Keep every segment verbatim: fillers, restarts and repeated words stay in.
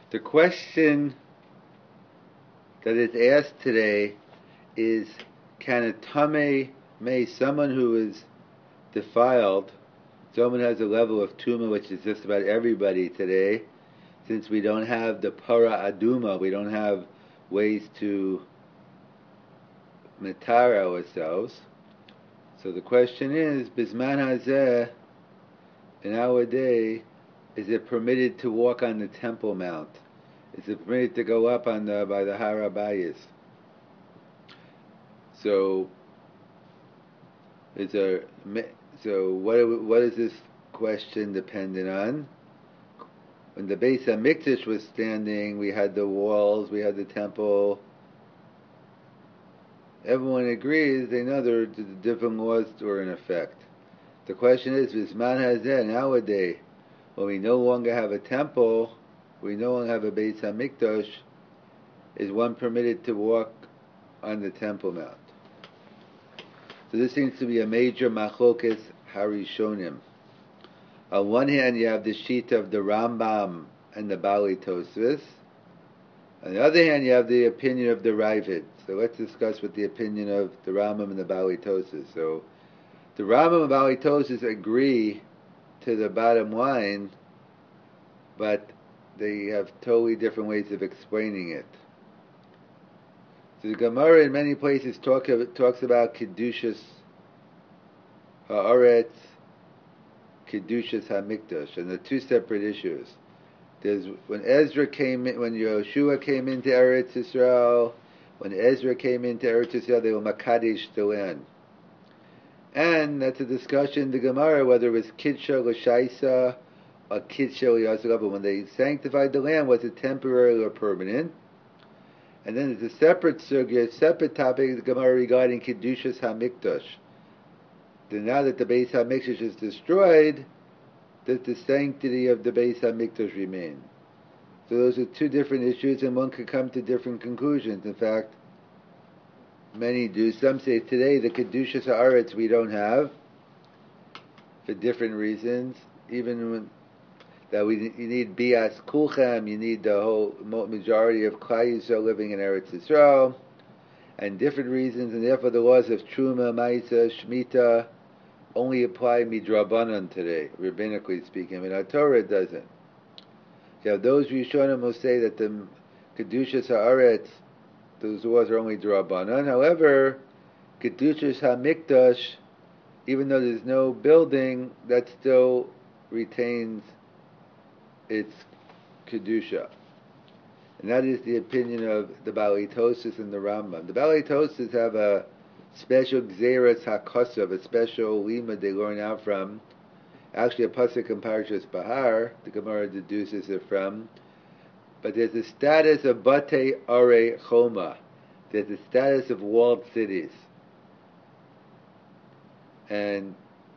The question that is asked today is, can a tame may someone who is defiled, someone who has a level of tuma, which is just about everybody today, since we don't have the para aduma, we don't have ways to metar ourselves. So the question is, bisman hazeh, in our day, is it permitted to walk on the Temple Mount? Is it permitted to go up on the by the Har Habayis? So, is there? So, what what is this question dependent on? When the Beis Hamikdash was standing, we had the walls, we had the temple. Everyone agrees; they know there are different laws were in effect. The question is, Bisman Hazeh, nowadays, when we no longer have a temple, we no longer have a Beis Hamikdash, is one permitted to walk on the Temple Mount? So this seems to be a major machlokas harishonim. On one hand, you have the sheet of the Rambam and the Bali Tosfos. On the other hand, you have the opinion of the Ravid. So let's discuss what the opinion of the Rambam and the Bali Tosfos. So the Rambam and Bali Tosfos agree to the bottom line, but they have totally different ways of explaining it. So the Gemara in many places talk of, talks about Kedushas Haaretz, Kedushas HaMikdash, and the two separate issues. There's when Ezra came in, when Yehoshua came into Eretz Yisrael, when Ezra came into Eretz Yisrael, they were Makadish the land. And that's a discussion in the Gemara whether it was Kidsha L'Shaisa or Kidsha L'Yasra, but when they sanctified the land, was it temporary or permanent? And then there's a separate sugya, separate topic of the Gemara regarding Kedushas HaMikdash. Then now that the Beis HaMikdash is destroyed, does the sanctity of the Beis HaMikdash remain? So those are two different issues, and one could come to different conclusions. In fact, many do. Some say today the Kedushas Haaretz we don't have, for different reasons. Even when that we you need Bias Kulchem, you need the whole majority of Klal Yisrael living in Eretz Yisrael, and different reasons, and therefore the laws of Truma, Maisa, Shemitah only apply midrabanan today, rabbinically speaking. I mean, our Torah doesn't. You have those Rishonim will say that the Kedushas Haaretz, those laws are only drabanan. However, Kedushas HaMikdash, even though there's no building, that still retains its Kedusha. And that is the opinion of the Bali Tosfos and the Rambam. The Bali Tosfos have a special Gzeras HaKosav, a special lima they learn out from. Actually, a pasuk in Parashas Bahar, the Gemara deduces it from. But there's a status of Batei Are Choma. There's a status of walled cities. And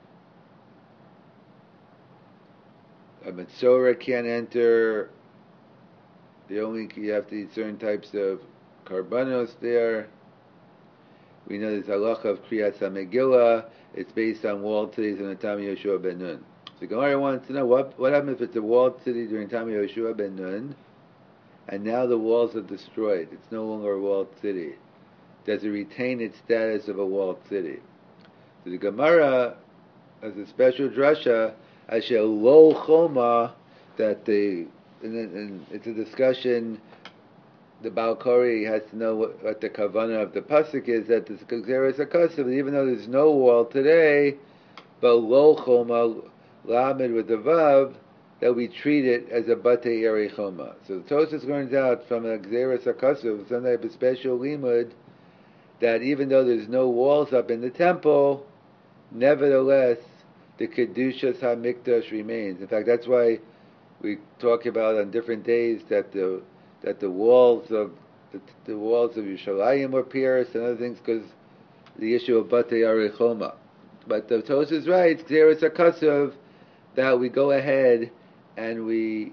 a Metzora can't enter. The only you have to eat certain types of karbanos there. We know there's halacha of Kriyas HaMegillah. It's based on walled cities in the time of Yehoshua ben Nun. So Gemara wants to know what what happens if it's a walled city during the time of Yehoshua ben Nun, and now the walls are destroyed. It's no longer a walled city. Does it retain its status of a walled city? So the Gemara has a special drasha, Asher Lo Choma, that the and, and it's a discussion. The Baal Kori has to know what, what the kavanah of the pasuk is, that this Gzeras HaKosav, even though there's no wall today, but Lo Choma, Lamed with the Vav, that we treat it as a Batei Ere Choma. So the Tosfos learns out from a Gzeras HaKosav, some type of special limud, that even though there's no walls up in the temple, nevertheless, the Kedushas HaMikdash remains. In fact, that's why we talk about on different days that the that the walls of the, the walls of Yerushalayim were pierced and other things, because the issue of Batei Are Choma. But the Tosfos writes, Gzeras HaKosav, that we go ahead and we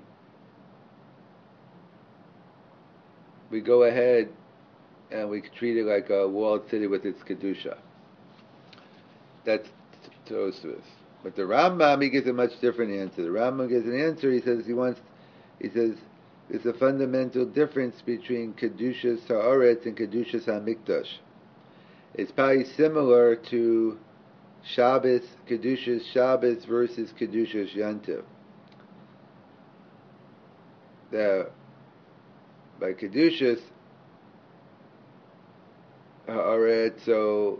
we go ahead and we treat it like a walled city with its kedusha. That's Tosfos. But the Rambam, he gives a much different answer. The Rambam gives an answer. He says he wants. He says there's a fundamental difference between Kedushas Ha'aretz and Kedushas HaMikdash. It's probably similar to Shabbos, Kedushas Shabbos versus Kedushas Yantiv. The, by Kedushas Ha'aretz, so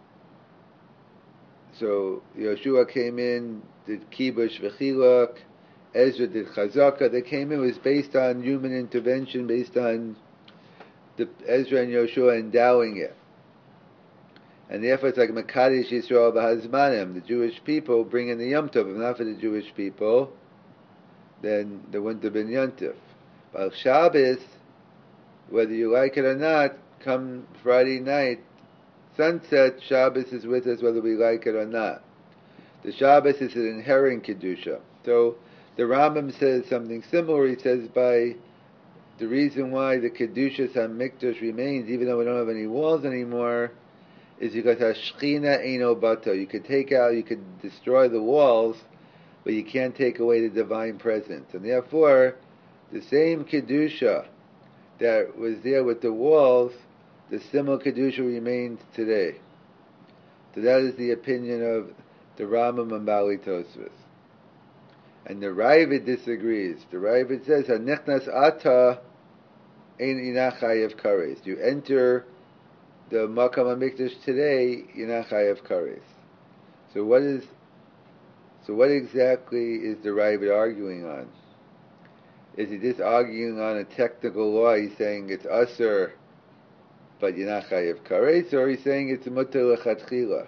so Yoshua came in, did Kibush V'chilak, Ezra did Chazaka. They came in, it was based on human intervention, based on the Ezra and Yoshua endowing it. And therefore it's like Makadesh Yisrael B'Hazmanim, the Jewish people bring in the Yom Tov. If not for the Jewish people, then there wouldn't have been Yom Tov. But Shabbos, whether you like it or not, come Friday night, sunset, Shabbos is with us whether we like it or not. The Shabbos is an inherent Kedusha. So the Rambam says something similar. He says by the reason why the Kedushas HaMikdash remains, even though we don't have any walls anymore, is because Hashchina Eino Bata. You could take out, you could destroy the walls, but you can't take away the divine presence. And therefore, the same Kedusha that was there with the walls, the similar Kedusha remains today. So that is the opinion of the Rambam and Bali Tosfos. And the Raavad disagrees. The Raavad says, "Hanichnas ata ein inachayev kares." You enter the Makam HaMikdash today, you're not chayev kares. So what is? So what exactly is the Raavad arguing on? Is he just arguing on a technical law? He's saying it's usher, but you're not chayev kares, or he's saying it's mutar lechatchila?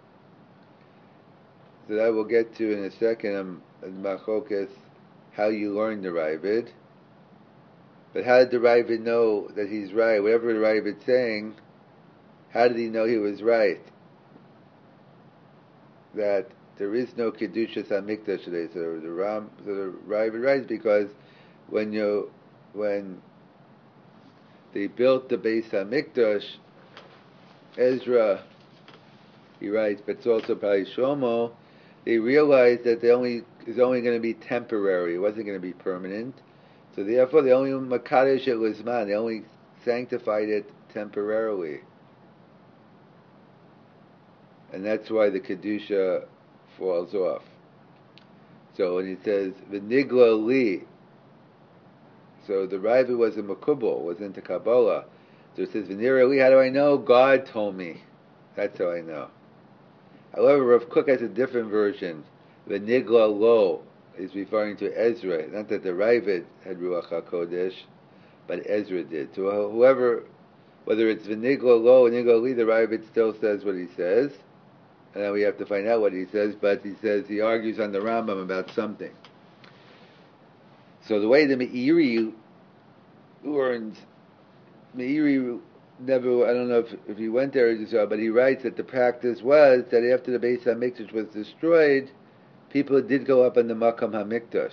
So that we'll get to in a second. Um, Machokes, how you learn the Raavad. But how did the Raavad know that he's right? Whatever the Raavad saying, how did he know he was right? That there is no Kedushas HaMikdash today. So the Ram, so the Raavad writes because when you when they built the Beis HaMikdash, Ezra, he writes, but it's also probably Shlomo, they realized that they only is only going to be temporary. It wasn't going to be permanent. So therefore, they only makadesh it lizman. They only sanctified it temporarily, and that's why the kedusha falls off. So when he says v'nigla li, so the Raavad was a makubal, was into Kabbalah. So it says v'nira li. How do I know? God told me. That's how I know. However, Rav Kook has a different version. The Nigla Lo is referring to Ezra. Not that the Raavad had Ruach HaKodesh, but Ezra did. So whoever, whether it's V'nigla Lo or Nigla Li, the Raavad still says what he says. And then we have to find out what he says, but he says, he argues on the Rambam about something. So the way the Meiri learns, Meiri never, I don't know if, if he went there, but he writes that the practice was that after the Beis HaMikdash was destroyed, people did go up in the Makam HaMikdash,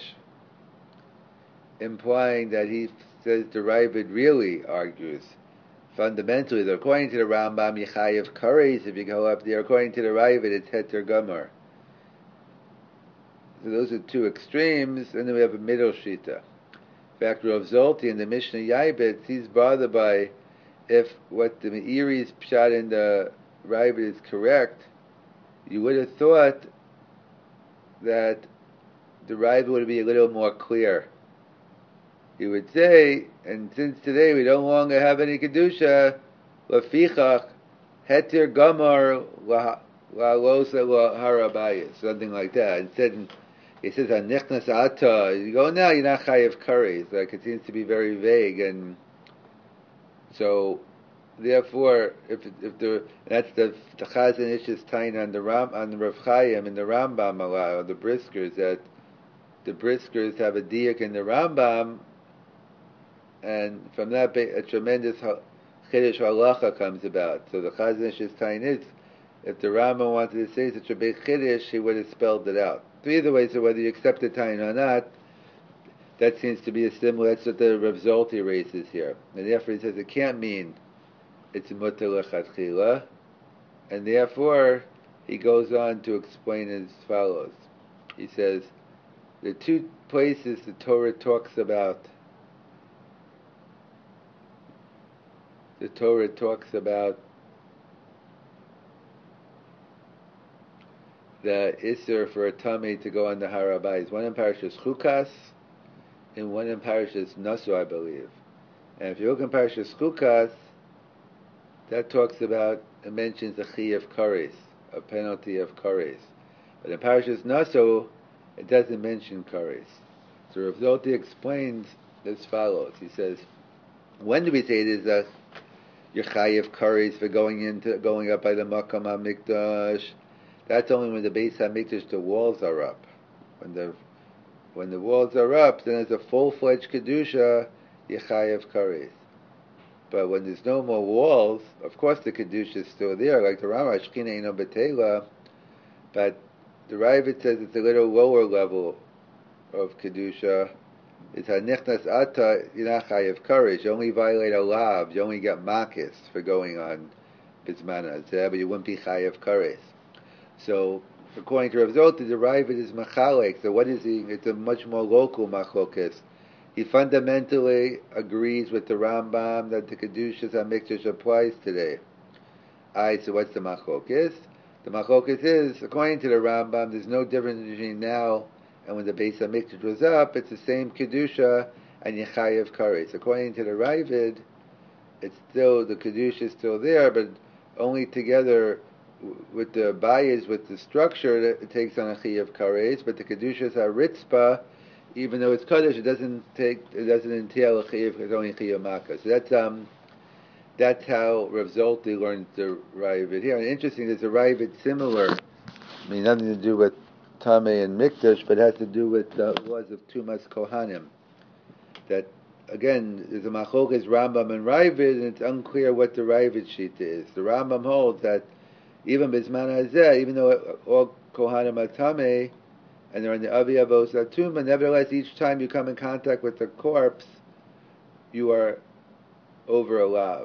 implying that he says the Raavad really argues fundamentally that according to the Rambam, Yechayev Kares, if you go up there, according to the Raavad, it's Heter Gomer. So those are two extremes, and then we have a middle shita. In fact, Rav Zolti in the Mishnah Yaibet, he's bothered by if what the Meiri's pshat in the Raavad is correct, you would have thought that the Raavad would be a little more clear. He would say, and since today we don't longer have any Kedusha, Lafichach, Heter Gamar, La'alosa La'harabayas, something like that. Instead, he says, Hanichnas Ata, you go, now you're not Chayev Kares. Like, it seems to be very vague, and so, therefore, if if the that's the the Chazon Ish's tain on the Ram on the Rav Chaim and the Rambam or the Briskers, that the Briskers have a diak in the Rambam, and from that a tremendous chiddush halacha comes about. So the Chazon Ish's tain is, if the Rambam wanted to say such a big chiddush, he would have spelled it out. So either way, so whether you accept the tain or not, that seems to be a similar, that's what the Rav Zolti raises here. And therefore he says it can't mean it's mutar lechatchila. And therefore he goes on to explain as follows. He says, the two places the Torah talks about the Torah talks about the Isser for a Tamei to go on the Har HaBayis. One in Parashas Chukas, and one in Parashas Naso, I believe. And if you look in Parashas Chukas, that talks about, it mentions a Chi of Kares, a penalty of Kares. But in Parashas Naso, it doesn't mention Kares. So Rav Zolti explains as follows. He says, when do we say there's a Yechayev Kares for going into going up by the Makam HaMikdash? That's only when the Beis HaMikdash, the walls are up. When the when the walls are up, then there's a full-fledged Kedusha, Yechayev Kares. But when there's no more walls, of course the Kedusha is still there, like the Rama, Shechina Eino B'Teila, but the Ravid says it's a little lower level of Kedusha. It's Hanichnas Ata Yinachayev Kares. You only violate a lav, you only get makis for going on Bismana, but you wouldn't be Chayev Kares. So, according to Rav Zolti, the Ravid is Machalek. So what is he? It's a much more local Machlokes. He fundamentally agrees with the Rambam that the Kedushas HaMikdash applies today. Alright, so what's the Machlokes? The Machlokes is, according to the Rambam, there's no difference between now and when the Beis HaMikdash was up. It's the same Kedusha and Yechayev Kares. According to the Ravid, it's still, the Kedusha is still there, but only together with the bayis, with the structure, it takes on a Chi of Kares, but the Kedushas are Ritzpah, even though it's Kaddish, it doesn't take, it doesn't entail a Chi of, it's only Chi of Makkah. So that's, um, that's how Rav Zolti learned the Ravid here. And interesting, there's a Ravid similar, I mean, nothing to do with Tamei and Mikdash, but has to do with the laws of Tumas Kohanim. That, again, there's a Machlokes Rambam and Ravid, and it's unclear what the Ravid Shita is. The Rambam holds that even Bisman Hazeh, even though all Kohanim are Tamei, and they're in the Avi Avos Atum, nevertheless, each time you come in contact with the corpse, you are over a lav.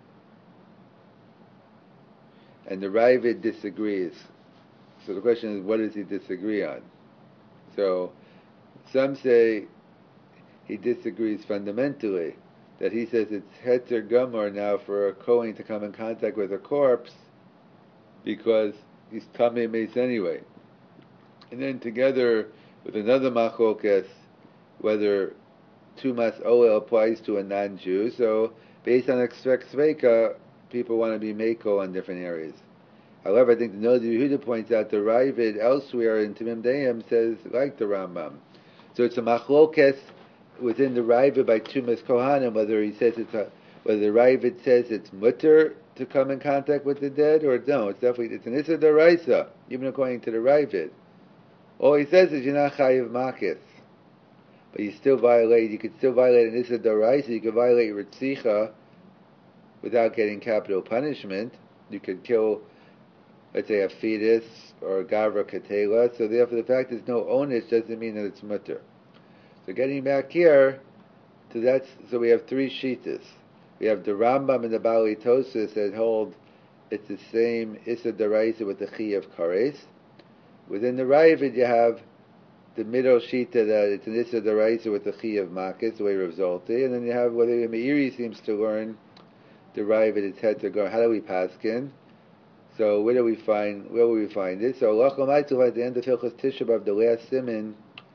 And the Ravid disagrees. So the question is, what does he disagree on? So, some say he disagrees fundamentally, that he says it's Hetzer Gomor now for a Kohen to come in contact with a corpse, because he's Tamei Meis anyway. And then together with another Machlokes, whether Tumas Oel applies to a non-Jew, so based on Expect Sveika, people want to be Meiko on different areas. However, I think the Noda Yehuda points out the Ravid elsewhere in Tamim Deim says like the Rambam. So it's a Machlokes within the Ravid by Tumas Kohanim, whether he says it's a, whether the Ravid says it's mutter to come in contact with the dead, or no, it's definitely, it's an Issa D'Oraisa, even according to the Ravid. All he says is you're not Chayiv Makis, but you still violate, you could still violate an Issa D'Oraisa, you could violate Ritzicha without getting capital punishment. You could kill, let's say, a fetus or a Gavra Ketela, so therefore the fact there's no onus doesn't mean that it's mutter. So getting back here to that, so we have three shitas. We have the Rambam and the Bali Tosis that hold it's the same Issa D'Oraisa with the Chi of Kares. Within the Ravid you have the middle shita that it's an Issa D'Oraisa with the Chi of Makis, the way Rav Zolti, and then you have whether Meiri seems to learn the Ravid it's head to go. How do we paskin? So where do we find where will we find it? So Lachom Aitzul at the end of Hilchos Tisha B'Av, the last siman,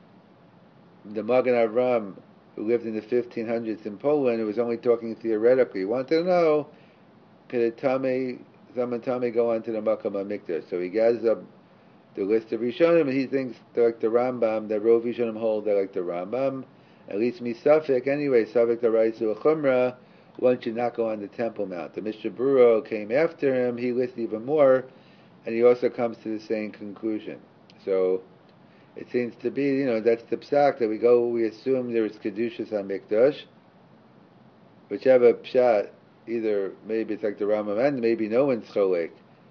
the Magen Avram, who lived in the fifteen hundreds in Poland, who was only talking theoretically, he wanted to know, could a Tamei, Zaman Tamei go on to the Makam HaMikdash? So he gathers up the list of Rishonim, and he thinks they're like the Rambam, that Rov Rishonim hold they're like the Rambam, at least Misafik, anyway, Safik the Raisu Chumrah, one should not go on the Temple Mount. The Mishnah Berurah came after him, he lists even more, and he also comes to the same conclusion. So, it seems to be, you know, that's the psak that we go, we assume there is Kedushas HaMikdash, whichever pshat, either maybe it's like the Rambam and maybe no one's cholek,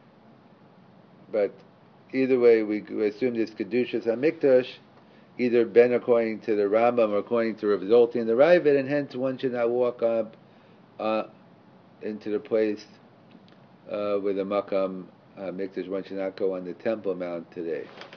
but either way we, we assume there's Kedushas HaMikdash, either ben according to the Rambam or according to Rav Zolti and the Ravid, and hence one should not walk up uh, into the place uh, with the Makam uh, Mikdash, one should not go on the Temple Mount today.